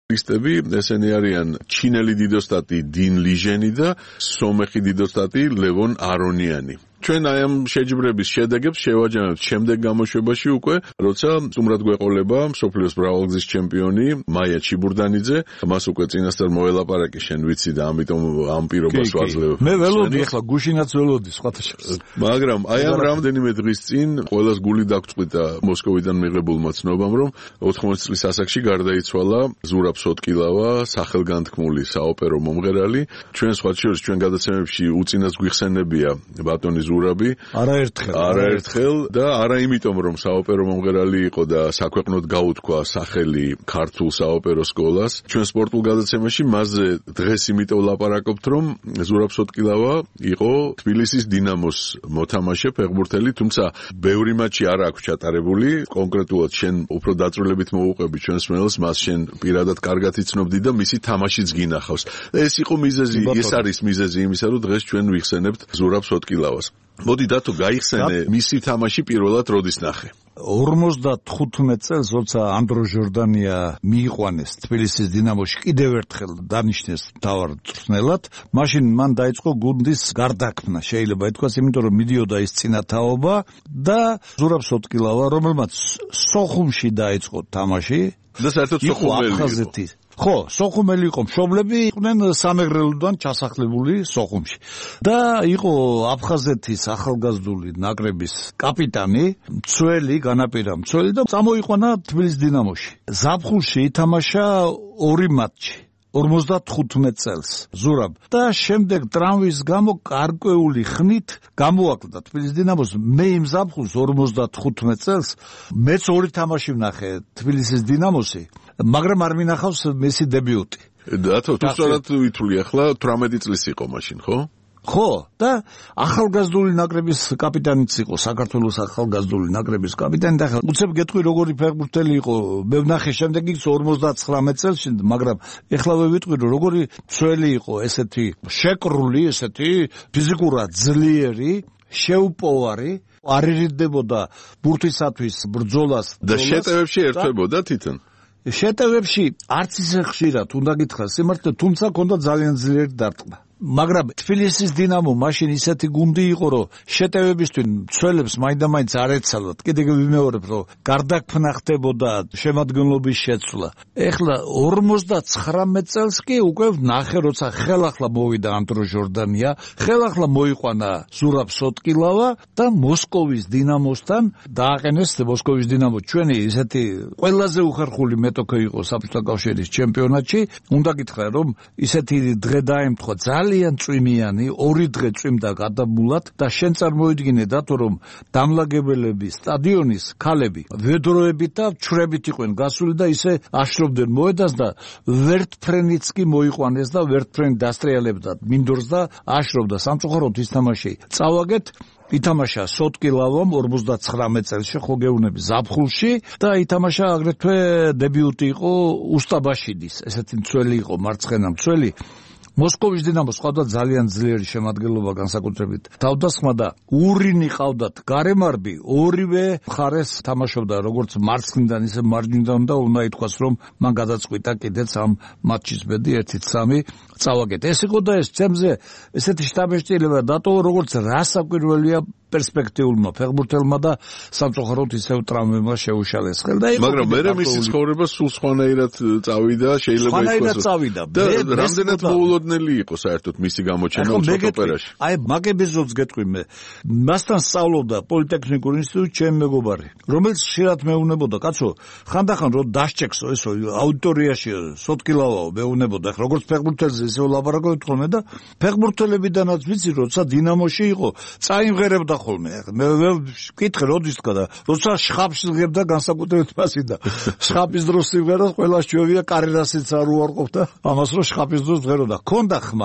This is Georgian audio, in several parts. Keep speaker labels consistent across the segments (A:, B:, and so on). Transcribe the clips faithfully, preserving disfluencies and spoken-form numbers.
A: ფუტბოლისტები, ესენი არიან ჩინელი დიდოსტატი 딘 ლიჟენი და სომეხი დიდოსტატი ლევონ არონიანი. ჩვენ აი ამ შეჯიბრების შედეგებს შევაჯამებთ შემდეგ გამოშვებაში უკვე, როცა სტუმრად გვეყოლება მსოფლიოს მრავალგზის ჩემპიონი მაია ჩიბურდანიძე, მას უკვე წინასწარ მოელაპარაკე შენ ვიცი და ამიტომ ამ პირობას ვაძლევ.
B: მე ველოდი ახლა გუშინაც ველოდი სხვათა შორის.
A: მაგრამ აი ამ რამდენიმე დღის წინ ყველას გული დაგწყვიტა მოსკოვიდან მიღებულმა ცნობამ, რომ ოთხმოცი წლის ასაკში გარდაიცვალა ზურაბ სოტკილავა, სახელგანთქმული საოპერო მომღერალი. ჩვენ სხვათა შორის ჩვენ გადაცემებში უწინას გვიხსენებია ბატონი ზურაბი
B: არაერთხელ
A: არაერთხელ და არა იმიტომ რომ საოპერო მომღერალი იყო და საქვეყნოდ გაუთქვა სახელი ქართულ საოპერო სკოლას ჩვენ სპორტულ გადაცემაში მასზე დღეს იმიტომ ლაპარაკობთ რომ ზურაბ სოტკილავა იყო თბილისის დინამოს მოთამაშე ფეხბურთელი თუმცა ბევრი მატჩი არ აქვს ჩატარებული კონკრეტულად შენ უფრო დაწვრილებით მოუყვები ჩვენს მელს მას შენ პირადად კარგად იცნობდი და მისი თამაშიც გინახავს ეს იყო მიზეზი ეს არის მიზეზი იმისა რომ დღეს ჩვენ ვიხსენებთ ზურაბ სოტკილავას მოდი დათო გაიხსენე მისი თამაში პირველად როდის ნახე
B: ორმოცდათხუთმეტ წელს როცა ანდრო ჟორდანია მიიყვანეს თბილისის დინამოში კიდევ ერთხელ დანიშნეს მთავარ მწვრთნელად მაშინ მან დაიწყო გუნდის გარდაქმნა შეიძლება ითქვას იმიტომ რომ მიდიოდა ის წინათაობა და ზურაბ სოტკილავა რომელმაც სოხუმში დაიწყო თამაში
A: და საერთოდ სოხუმელი
B: იყო ხო, სოხუმელი იყო მშობლები იყვნენ სამეგრელოდან ჩასახლებული სოხუმში. და იყო აფხაზეთის ახალგაზრდული ნაკრების კაპიტანი, მცველი, განაპირა მცველი და წამოიყვანა თბილისის დინამოში. ზაფხულში ითამაშა ორი მატჩი. ორმოცდათხუთმეტ წელს ზურაბ და შემდეგ ტრამვის გამო გარკვეული ხნით გამოაკლდა თბილისის დინამოს მე იმ ზაფხულს ორმოცდათხუთმეტ წელს მეც ორი თამაში ვნახე თბილისის დინამოსი მაგრამ არ მინახავს მესი დებიუტი
A: დათო თუ სწორად ვითვლი ახლა თვრამეტი წლის იყო მაშინ ხო
B: ხო და ახალგაზრდული ნაკრების კაპიტანიც იყო საქართველოს ახალგაზრდული ნაკრების კაპიტანი და უცებ გეტყვი როგორი ფეხბურთელი იყო მე ვნახე შემდეგ ის ორმოცდაცხრამეტ წელს მაგრამ ეხლავე ვიტყვი რომ როგორი მცველი იყო ესეთი შეკრული ესეთი ფიზიკურად ძლიერი შეუპოვარი არ ერიდებოდა ბურთისათვის ბრძოლას
A: და შეტევებში ერთვებოდა თვითონ
B: შეტევებში არც ისე ხშირად უნდა გითხრას სიმართლე თუმცა ქონდა ძალიან ძლიერი დარტყმა მაგრამ თბილისის დინამო მაშინ ისეთი გუნდი იყო რომ შეტევებისთვის მცველებს მაინდა-მაინც არ ეცალათ კიდევ ვიმეორებ რომ გარდაქმნა ხდებოდა შემადგენლობის შეცვლა ეხლა ორმოცდაცხრამეტ წელს კი უკვე ნახე როცა ხელახლა მოვიდა ანდრო ჟორდანია ხელახლა მოიყვანა ზურაბ სოტკილავა და მოსკოვის დინამოსთან დააყენეს მოსკოვის დინამო ჩვენი ისეთი ყველაზე უხერხული მეტოქე იყო საბჭოთა კავშირის ჩემპიონატში უნდა გითხრა რომ ისეთი დღე დაემთხვა ძალიან წვიმიანი ორი დღე წვიმდა გადაბულად და შენ წარმოიდგინე დათო რომ დამლაგებელები სტადიონის ქალები ვედროებით და ჩრებით იყვნენ გასული და ისე აშრობდნენ მოედანს და ვერტფრენიც კი მოიყვანეს და ვერტფრენი დასტრიალებდა მინდორს და აშრობდა სამწუხაროდ ის თამაში წავაგეთ ითამაშა სოტკილავამ ორმოცდაცხრამეტ წელში ხო გეუბნები ზაფხულში და ითამაშა აგრეთვე დებიუტი იყო უსტაბაშიდის ესეთი მცველი იყო მარცხენა მცველი მოსკოვის დინამოს ყავდა ძალიან ძლიერი შემადგენლობა განსაკუთრებით თავდასხმა და ურინი ყავდათ გარემარბი ორივე მხარეს თამაშობდა როგორც მარცხნიდან ისე მარჯვნიდან და უნდა ითქვას რომ მან გადაწყვიტა კიდეც ამ მატჩის ბედი ერთი სამი წავაგეთ ეს იყო და ეს ჩემზე ესეთი შტაბეშტილება დატოვა როგორც რასაკვირველია პერსპექტიულმა ფეხბურთელმა და სამწუხაროდ ისევ ტრამვებმა შეუშალეს ხელ და
A: მაგრამ მე მისი ცხოვრება სულ სხვანაირად წავიდა შეიძლება
B: ითქვას
A: და რამდენად მოულოდნელი იყო საერთოდ მისი გამოჩენა ოპერაში
B: აი მაგებიზოც გეტყვი მე მასთან სწავლობდა პოლიტექნიკურ ინსტიტუტში ჩემი მეგობარი რომელიც ხშირად მეუბნებოდა კაცო ხანდახან რომ დასჭექსო ესო აუდიტორიაში სოტკილავაო მეუბნებოდა ხ როგორც ფეხბურთელზე ისე ლაპარაკობთ ხოლმე და ფეხბურთელებიდანაც ვიცი როცა დინამოში იყო წაიმღერებდა ხოლმე მე ვკითხე როდის თქვა და როცა შხაპს იღებდა განსაკუთრებით მასი და შხაპის დროს სიმღერას ყველა ჩვევია კარიერასაც არ უარყოფდა ამას რომ შხაპის დროს ღეროდა ქონდა ხმა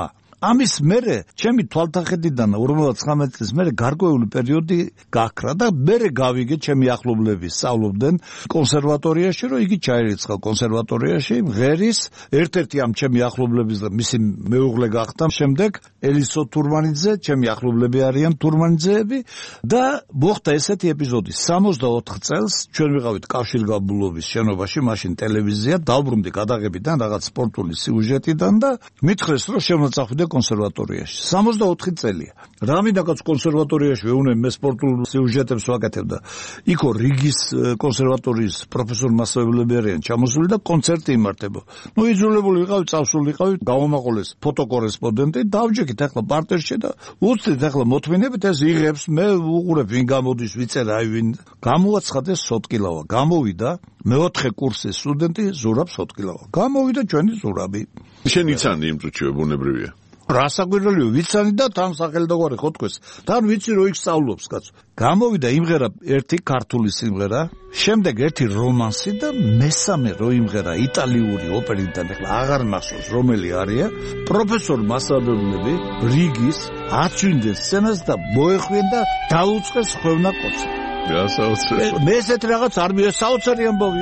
B: ამის მერე ჩემი თვალთახედიდან ორმოცდათხამეტი წლის მერე გარკვეული პერიოდი გაქრა და მერე გავიგე ჩემი ახლობლები სწავლობდნენ კონსერვატორიაში, რომ იგი ჩაირიცხა კონსერვატორიაში, ღერის ერთ-ერთი ამ ჩემი ახლობლების და მისი მეუღლე გახდა შემდეგ ელისო თურმანიძე, ჩემი ახლობლები არიან თურმანიძეები და მოხდა ესეთი ეპიზოდი. სამოცდაოთხ წელს ჩვენ ვიყავით კავშირგაბმულობის შენობაში, მაშინ ტელევიზია, დავბრუნდი გადაღებიდან რაღაც სპორტული სიუჟეტიდან და მითხრეს, რომ შემოწახვიდე კონსერვატორიაში. სამოცდაოთხი წელია. რამინდაკაც კონსერვატორიაში ვეუნე მე სპორტულ სიუჟეტებს ვაკეთებდა. იქო რიგის კონსერვატორიის პროფესორ მასწავლებლები არიან ჩამოსული და კონცერტი იმართება. ნუ იძულებული ვიყავი, წავსული ვიყავი, გავამაყოლეს ფოტოკორესპონდენტი, დავჯექით ახლა პარტერში და უცდით ახლა მოთმინებით ეს იღებს, მე უყურებ ვინ გამოდის, ვიწერ აი ვინ. გამოაცხადეს სოტკილავა. გამოვიდა მეოთხე კურსის სტუდენტი ზურაბ სოტკილავა. გამოვიდა ჩვენი ზურაბი.
A: შენ იცანი იმ წუთში ბუნებრივია.
B: რა საკვირველიო ვიცანი და თან სახელდაგვარი ხო თქვეს. თან ვიცი რომ იქ სწავლობს კაცო. გამოვიდა იმღერა ერთი ქართული სიმღერა, შემდეგ ერთი რომანსი და მესამე რო იმღერა იტალიური ოპერიდან, ახლა აღარ მახსოვს რომელი არია, პროფესორ მასწავლებლები რიგის აწვინდნენ სცენას და მოეხვიენ და დაუწყეს ხვევნა კოცი.
A: რა საოცარი.
B: მე ესეთ რაღაც არ მია საოცარი ამბავი.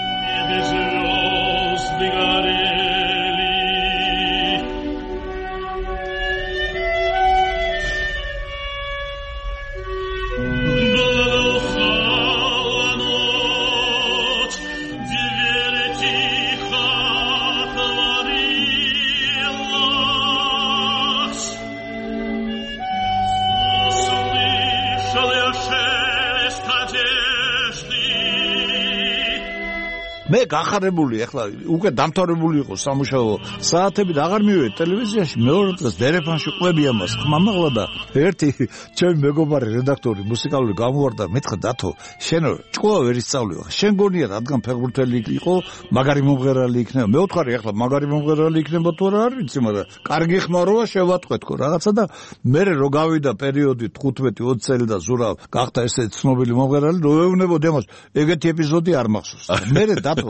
B: მე გახარებული ახლა უკვე დამთავრებული იყო სამუშაო საათები და აღარ მივედი ტელევიზიაში მეორე დღეს დერეფანში ყვები ამას ხმამაღლა და ერთი ჩემი მეგობარი რედაქტორი მუსიკალური გამოვარდა მეთქა დათო შენ ჭკუა ვერ ისწავლეო შენ გონია რადგან ფეხბურთელი იყო მაგარი მომღერალი იქნება მე ვთქვარი ახლა მაგარი მომღერალი იქნება თუ არა არ ვიცი მაგრამ კარგი ხმაროა შევატყვეთქო რაღაცა და მე რო გავიდა პერიოდი თხუთმეტი ოცი წელი და ზურა გახდა ესე ცნობილი მომღერალი რო ეუბნებოდი ამას ეგეთი ეპიზოდი არ მახსოვს მე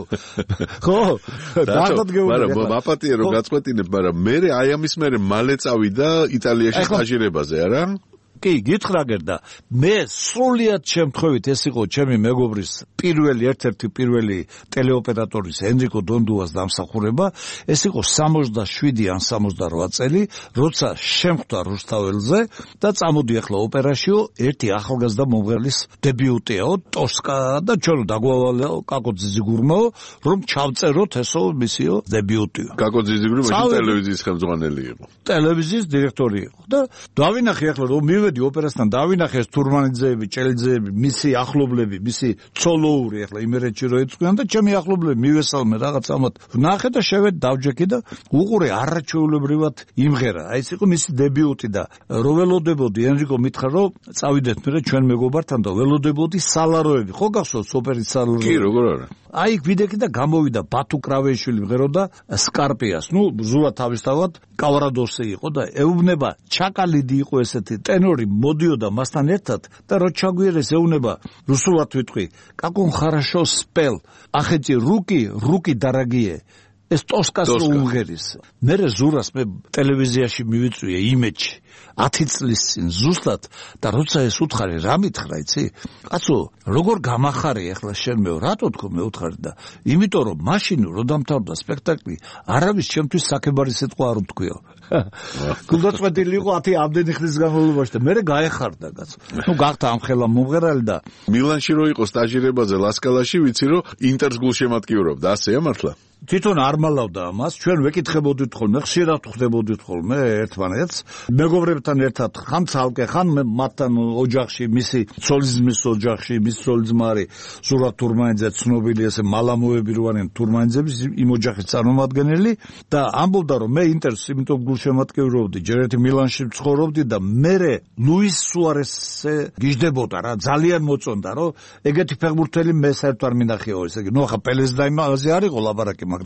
B: ხო დაგდგეული
A: მაგრამ მაპატია რომ გაწყვეტინებ მაგრამ მე აი ამის მერე მალე წავიდა იტალიაში სტაჟირებაზე არა
B: კი გითხრა გერდა მე სრულიად შემთხვევით ეს იყო ჩემი მეგობრის პირველი ერთ-ერთი პირველი ტელეოპერატორის ენრიკო დონდუას დამსახურება ეს იყო სამოცდაშვიდი ან სამოცდარვა წელი როცა შემხვდა რუსთაველზე და წამოდი ახლა ოპერაშიო ერთი ახალგაზრდა მომღერლის დებიუტიაო ტოსკა და ჩვენო დაგვავალო კაკო ძიძიგურმაო რომ ჩავწეროთ ესო მისიო დებიუტიო
A: კაკო ძიძიგური მაშინ ტელევიზიის ხელმძღვანელი იყო
B: ტელევიზიის დირექტორი იყო და დავინახე ახლა რომ მივედი ოპერასთან დავინახე თურმანიძეები, ჭელიძეები, მისი ახლობლები, მისი ცოლოური ახლა იმერეთში რო ეწყვიან და ჩემი ახლობლები მივესალმე რაღაც ამათ. ვნახე და შევედი დავჯექი და უყურე არაჩვეულებრივად იმღერა. აი ეს იყო მისი დებიუტი და რო ველოდებოდი ენრიკო მითხრა რომ წავიდეთ მე ჩვენ მეგობართან და ველოდებოდი სალაროები. ხო გახსოვს ოპერის სალაროები?
A: კი, როგორ არა.
B: აი ვიდექი და გამოვიდა ბათუ კრავეიშვილი მღეროდა სკარპიას. ნუ ზურა თავისთავად კავარადოსი იყო და ეუბნება ჩაკალიდი იყო ესეთი ტენორი მოდიოდა მასთან ერთად და რო ჩაგვიერეს ეუბნება რუსულად ვიტყვი კაკონ ხარაშო სპელ ახეთი რუკი რუკი დარაგიე ეს ტოსკას რო უმღერის მე ზურას მე ტელევიზიაში მივიწვიე იმეჯი ათი წლის წინ ზუსტად და როცა ეს უთხარი რა მითხრა იცი კაცო როგორ გამახარე ახლა შენ მე რატო თქო მე უთხარი და იმიტომ რომ მაშინ რო დამთავრდა სპექტაკლი არავის ჩემთვის საკებარი სიტყვა არ უთქვიო გულდაწყვეტილი იყო ათი ამდენი ხნის განმავლობაში და მე გაეხარდა კაცო ნუ გახდა ამხელა მომღერალი და
A: მილანში რო იყო სტაჟირებაზე ლასკალაში ვიცი რომ ინტერს გულშემატკივრობდა ასეა მართლა
B: თვითონ არ მალავდა ამას ჩვენ ვეკითხებოდით ხოლმე ხშირად ხვდებოდით ხოლმე ერთმანეთს მეგობრებთან ერთად ხან ცალკე ხან მათთან ოჯახში მისი ცოლიზმის ოჯახში მის ცოლიზმარი ზურაბ თურმანიძე ცნობილი ესე მალამოები რო არიან თურმანიძების იმ ოჯახის წარმომადგენელი და ამბობდა რომ მე ინტერს იმიტომ გულშემატკივრობდი ჯერ ერთი მილანში ცხოვრობდი და მე ლუის სუარესზე გიждდებოდა რა ძალიან მოწონდა რომ ეგეთი ფეხბურთელი მე საერთოდ არ მინახეო ესე იგი ნუ ახლა პელეს და იმაზე არ იყო ლაბარაკი მაგრამ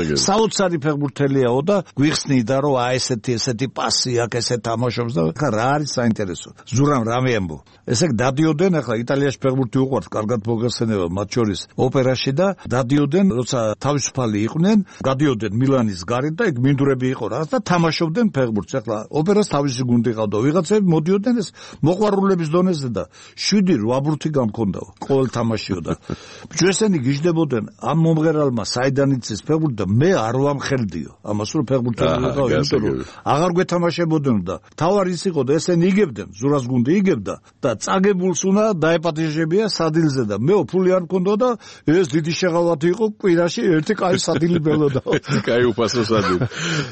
B: საოცარი ფეხბურთელიაო და გვიხსნიდა რომ აი ესეთი ესეთი პასი აქვს, ესე თამაშობს და ხა რა არის საინტერესო. ზურამ რამე ამბო. ესე დადიოდნენ ახლა იტალიაში ფეხბურთი უყვართ, კარგად მოგეხსენება მათ შორის ოპერაში და დადიოდნენ, როცა თავისუფალი იყვნენ, გადიოდნენ მილანის გარეთ და ეგ მინდვრები იყო რაღაც და თამაშობდნენ ფეხბურთს. ახლა ოპერას თავისი გუნდი ყავდა, ვიღაცები მოდიოდნენ ეს მოყვარულების დონეზე და შვიდი რვა ბურთი გამქონდაო ყოველ თამაშიო და ბიჭო ესენი გიждდებოდნენ ამ მომღერალმა საიდან იცის ფეხბურთი და მე არ ვამხელდიო ამას რომ ფეხბურთელი ვიყავ, იმიტომ რომ აღარ გვეთამაშებოდნენ და თავარი ის იყო და ესენი იგებდნენ, ზურას გუნდი იგებდა და წაგებულს უნდა დაეპატიჟებია სადილზე და მე ფული არ მქონდა და ეს დიდი შეღავათი იყო კვირაში ერთი კაი სადილი ბელოდა.
A: კაი უფასო სადილი.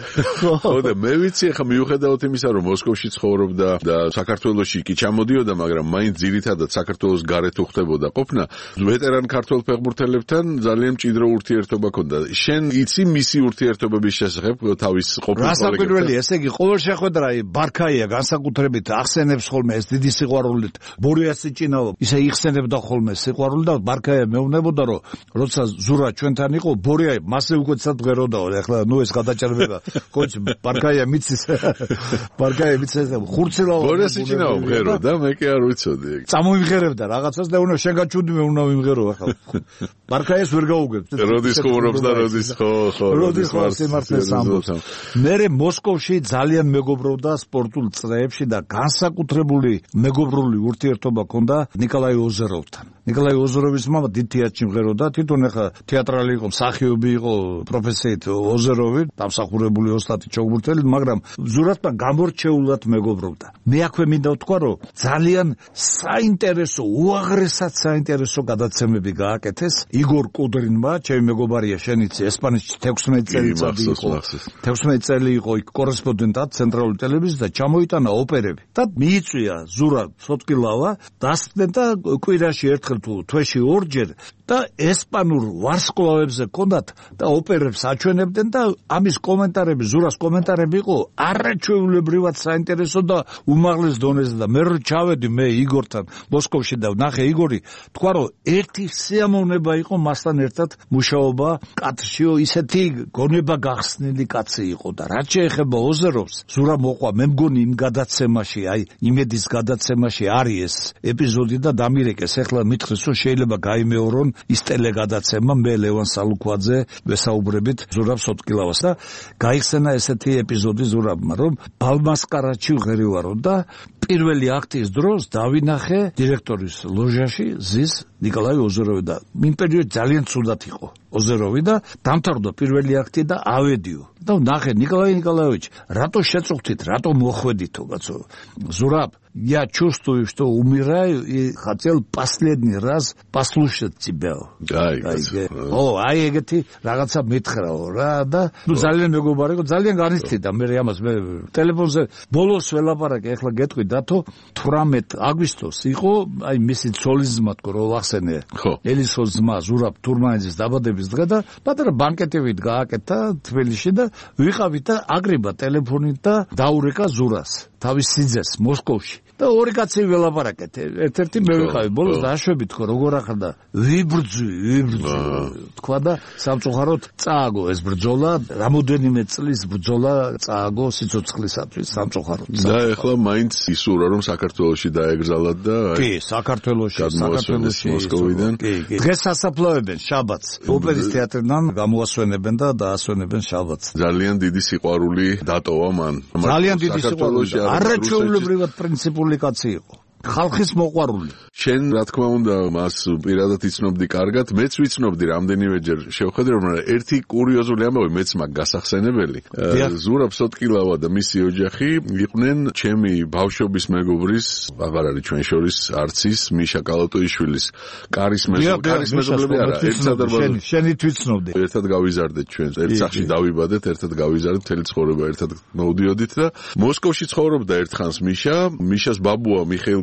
A: ხო და მე ვიცი ახლა მიუხედავად იმისა რომ მოსკოვში ცხოვრობდა და საქართველოში კი ჩამოდიოდა, მაგრამ მაინც ძირითადად საქართველოს გარეთ უხდებოდა ყოფნა, ვეტერან ქართველ ფეხბურთელებთან ძალიან მჭიდრო ურთიერთობა ჰქონდა. შენ იცი მისი ურთიერთობების შესახებ თავის ყოფილ კოლეგებთან?
B: რასაკვირველია, ესე იგი ყოველ შეხვედრა ბარქაია განსაკუთრებით ახსენებს ხოლმე ეს დიდი სიყვარულით ბორიას იჭინაო, ისე იხსენებდა ხოლმე სიყვარული და ბარქაია მეუბნებოდა რომ როცა ზურა ჩვენთან იყო, ბორია მასე უკვე წადღეროდაო, ახლა ნუ ეს გადაჭერბება. ხოჭ ბარქაია მიცის ბარქაია მიცეს ხურცილაო
A: ბორიას იჭინაო მღერო და მე კი არ ვიცოდი ეგ.
B: წამოიმღერებდა რაღაცას და უნდა შენ გაჩუდი მე უნდა ვიმღერო ახლა. ბარქაიას ვერ გაუგებ.
A: როდის ხუმრობს და როდის ხო ხო
B: როდის ხო სიმართლეს ამბობს. მე მოსკოვში ძალიან მეგობრობდა სპორტულ წრეებში და განსაკუთრებული მეგობრული ურთიერთობა ჰქონდა ნიკოლაი ოზეროვთან. ნიკოლაი ოზეროვის მამა დიდ თეატრში მღეროდა, თვითონ ახლა თეატრალი იყო, მსახიობი იყო პროფესიით ოზეროვი, დამსახურებული ოსტატი ჩოგბურთელი, მაგრამ ზურათთან გამორჩეულად მეგობრობდა. მე აქვე მინდა ვთქვა, რომ ძალიან საინტერესო, უაღრესად საინტერესო გადაცემები გააკეთეს იგორ კუდრინმა, ჩემი მეგობარია, შენ იცი, ესპანეთში თექვსმეტი წელი იყო. თექვსმეტი წელი იყო იქ კორესპონდენტად ცენტრალური ტელევიზიის და ჩამოიტანა ოპერები. და მიიწვია ზურა სოტკილავა, დასწრდნენ და კვირაში ერთხელ თუ თვეში ორჯერ და ესპანურ ვარსკვლავებზე ჰქონდათ და ოპერებს აჩვენებდნენ და ამის კომენტარები, ზურას კომენტარები იყო არაჩვეულებრივად საინტერესო და უმაღლეს დონეზე და მე რო ჩავედი მე იგორთან მოსკოვში და ვნახე იგორი, თქვა რომ ერთი სიამოვნება იყო მასთან ერთად მუშაობა კადრშიო, ისეთი გონება გახსნილი კაცი იყო და რაც შეეხება ოზეროვს, ზურა მოყვა, მე მგონი იმ გადაცემაში, აი იმედის გადაცემაში არის ეს ეპიზოდი და დამირეკეს, ახლა მითხრეს რომ შეიძლება გაიმეორონ ის ტელეგადაცემა, მე ლევან სალუქვაძე ვესაუბრებით ზურაბ სოტკილავას და გაიხსენა ესეთი ეპიზოდი ზურაბმა, რომ ბალმასკარატში ვღერივარო და პირველი აქტის დროს დავინახე დირექტორის ლოჟაში ზის ნიკოლაი ოზეროვი და იმ პერიოდში ძალიან ცუდად იყო ოზეროვი და დამთავრდა პირველი აქტი და ავედიო და ნახე ніколай Николаевич, рато შეწუხთით, рато მოხვედითო კაცო. Зураб, я чувствую, что умираю и хотел последний раз послушать тебя.
A: Ай,
B: о, აი ეგეთი რაღაცა მითხრაო რა და ნუ ძალიან მეგობარი იყო, ძალიან განიცდიდა მე ამას მე ტელეფონზე ბოლოს ველაპარაკე, ახლა გეტყვი დათო თვრამეტი აგვისტოს იყო, აი მისი ცოლის ძმა თქო რო ვახსენე. ელისოს ძმა ზურაბ თურმანიძის დაბადების დღე და პატარა ბანკეტივით გააკეთა თბილისში და ვიყავით და აგრიბა ტელეფონით და დაურეკა ზურას თავის სიძეს მოსკოვში. და ორი კაცი ველაპარაკეთ. ერთ-ერთი მე ვიყავი, ბოლოს დაშვებით თქო როგორ ახლა ვიბრძვი, ვიბრძვი. თქვა და სამწუხაროდ წააგო ეს ბრძოლა, რამოდენიმე წლის ბრძოლა წააგო სიცოცხლისათვის სამწუხაროდ.
A: და ახლა მაინც ისურვა რომ საქართველოში დაეგრძალათ და
B: კი, საქართველოში, საქართველოში
A: მოსკოვიდან.
B: დღეს ასაფლავებენ შაბათს. ოპერის თეატრიდან გამოასვენებენ და დაასვენებენ შაბათს.
A: ძალიან დიდი სიყვარული დატოვა მან.
B: ძალიან დიდი სიყვარული. არაჩვეულებრივად პრინციპული კაცი იყო. ხალხის მოყვარული.
A: შენ რა თქმა უნდა მას პირადად იცნობდი კარგად, მეც ვიცნობდი რამდენიმეჯერ შევხედე, რომ ერთი კურიოზული ამბავი მეც მაგ გასახსენებელი. ზურაბ სოტკილავა და მისი ოჯახი იყვნენ ჩემი ბავშვობის მეგობრის, აღარ არის ჩვენ შორის არცის მიშა კალატოიშვილის კარის მეზობელი, კარის მეზობელი არა, ერთ სადარბაზო.
B: შენი თვითცნობდი.
A: ერთად გავიზარდეთ ჩვენ, ერთ სახლში დავიბადეთ, ერთად გავიზარდეთ, მთელი ცხოვრება ერთად მოვდიოდით და მოსკოვში ცხოვრობდა ერთხანს მიშა, მიშას ბაბუა მიხეილ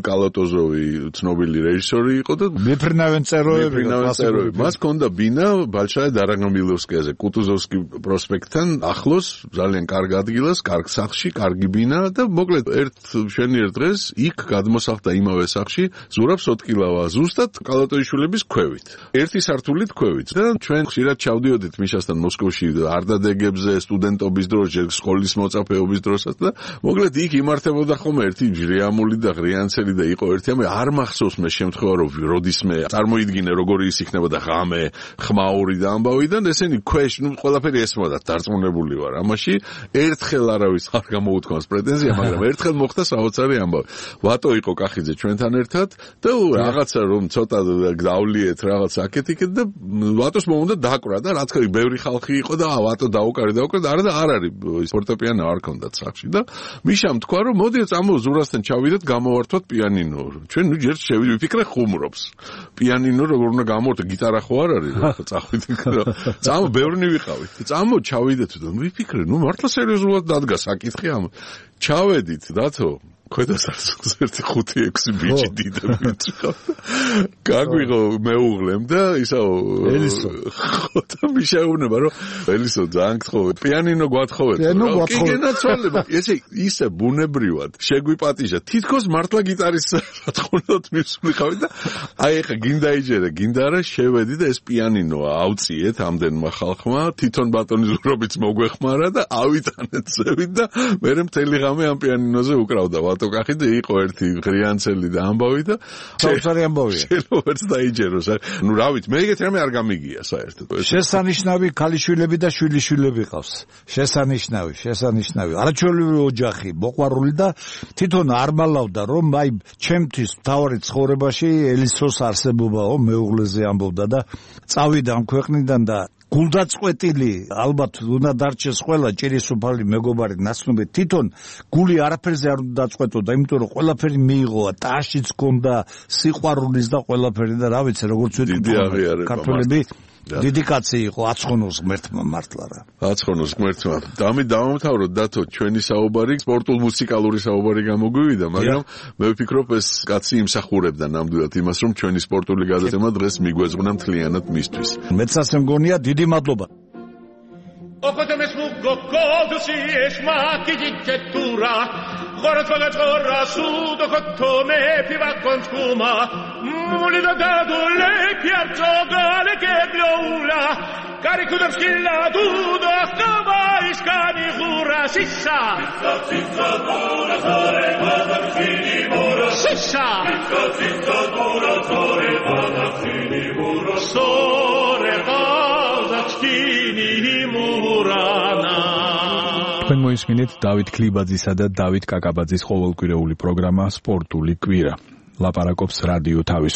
A: კალატოზოვი ცნობილი რეჟისორი იყო და
B: მიფრინავენ წეროები და
A: კლასიკოები. მას ჰქონდა ბინა ბალშაე დარაგამილოვსკიაზე, კუტუზოვსკი პროსპექტთან ახლოს, ძალიან კარგ ადგილას, კარგ სახლში, კარგი ბინა და მოკლედ ერთ შენიერ დღეს იქ გადმოსახლდა იმავე სახლში ზურაბ სოტკილავა, ზუსტად კალატოიშვილების ქვევით. ერთი სართულით ქვევით და ჩვენ ხშირად ჩავდიოდით მიშასთან მოსკოვში არდადეგებზე, სტუდენტობის დროს, სკოლის მოწაფეობის დროსაც და მოკლედ იქ იმართებოდა ხოლმე ერთი ჟრიამული და ღრიანცელი და იყო ერთი ამე არ მახსოვს მე შემთხვევა რომ როდისმე წარმოიდგინე როგორი ის იქნებოდა ღამე, ხმაური და ამბავიდან ესენი ქვეშ ნუ ყველაფერი ესმოდათ დარწმუნებული ვარ ამაში ერთხელ არავის არ გამოუთქვამს პრეტენზია მაგრამ ერთხელ მოხდა საოცარი ამბავი ვატო იყო კახიძე ჩვენთან ერთად და რაღაცა რომ ცოტა გავლიეთ რაღაც აკეთიკეთ და ვატოს მომუნდა დაკვრა და რა თქმა უნდა ბევრი ხალხი იყო და ვატო დაუკარი დაუკარი და არა და არ არის ფორტეპიანო არ ქონდათ სახში და მიშამ თქვა რომ მოდი წამო ზურასთან ჩავიდეთ გამოვართვათ პიანინო ჩვენ ნუ ჯერ შევიდე ვიფიქრე ხუმრობს პიანინო როგორ უნდა გამოვართო გიტარა ხო არ არის რა წავიდეთ რა წამო ბევრნი ვიყავით წამო ჩავიდეთ და ვიფიქრე ნუ მართლა სერიოზულად დადგა საკითხი ამ ჩავედით დათო ქვედა სართულზე ერთი ხუთი ექვსი ბიჭი დიდები წავდა. გაგვიღო მეუღლემ და ისაო ელისო ხო და მიშაუნება რომ ელისო ძალიან გთხოვე პიანინო გვათხოვეთ.
B: პიანინო გვათხოვეთ.
A: კი გენაცვალება. ესე ისე ბუნებრივად შეგვიპატიჟა. თითქოს მართლა გიტარის რა თქმა უნდა მისული ხავი და აი ეხა გინდა იჯერე, გინდა არა შევედი და ეს პიანინო ავწიეთ ამდენმა ხალხმა, თვითონ ბატონი ზურაბიც მოგვეხმარა და ავიტანეთ ზევით და მე მთელი ღამე ამ პიანინოზე უკრავდა. ბატო კახიძე იყო ერთი ღრიანცელი და ამბავი და
B: საოცარი ამბავია.
A: შენოაც დაიჯეროს. ნუ რა ვიცი, მე ეგეთ რამე არ გამიგია საერთოდ.
B: შესანიშნავი ქალიშვილები და შვილიშვილები ყავს. შესანიშნავი, შესანიშნავი. არაჩვეულებრივი ოჯახი, მოყვარული და თვითონ არ მალავდა რომ აი ჩემთვის მთავარი ცხოვრებაში ელისოს არსებობაო მეუღლეზე ამბობდა და წავიდა ამ ქვეყნიდან და გულდაწყვეტილი ალბათ უნდა დარჩეს ყველა ჭირისუფალი მეგობარი ნაცნობი თვითონ გული არაფერზე არ უნდა დაწყვეტოდა იმიტომ რომ ყველაფერი მიიღოა ტაშიც ჰქონდა სიყვარულის და ყველაფერი და რა ვიცი როგორც ვიტყვი ქართველები დიდი კაცი იყო აცხონოს ღმერთმა მართლა რა
A: აცხონოს ღმერთმა დამი დავამთავროთ დათო ჩვენი საუბარი სპორტულ მუსიკალური საუბარი გამოგვივიდა მაგრამ მე ვფიქრობ ეს კაცი იმსახურებდა ნამდვილად იმას რომ ჩვენი სპორტული გადაცემა დღეს მიგვეძღვნა მთლიანად მისთვის
B: მეც ასე მგონია დიდი მადლობა
C: Okote me sfuggo codusi e smacchi di gettura Gora tvaga giorra sudo cottome piva con spuma Muli da dadu le piazzo gale che blioula Carico da schilla dudo stava iscani hura sissa Sissa sissa dura sore vada fini muro Sissa Sissa sissa dura sore vada fini muro Sore vada fini
D: თქვენ მოისმინეთ დავით ქლიბაძისა და დავით კაკაბაძის ყოველკვირეული პროგრამა სპორტული კვირა. ლაპარაკობს რადიო თავისუფლება.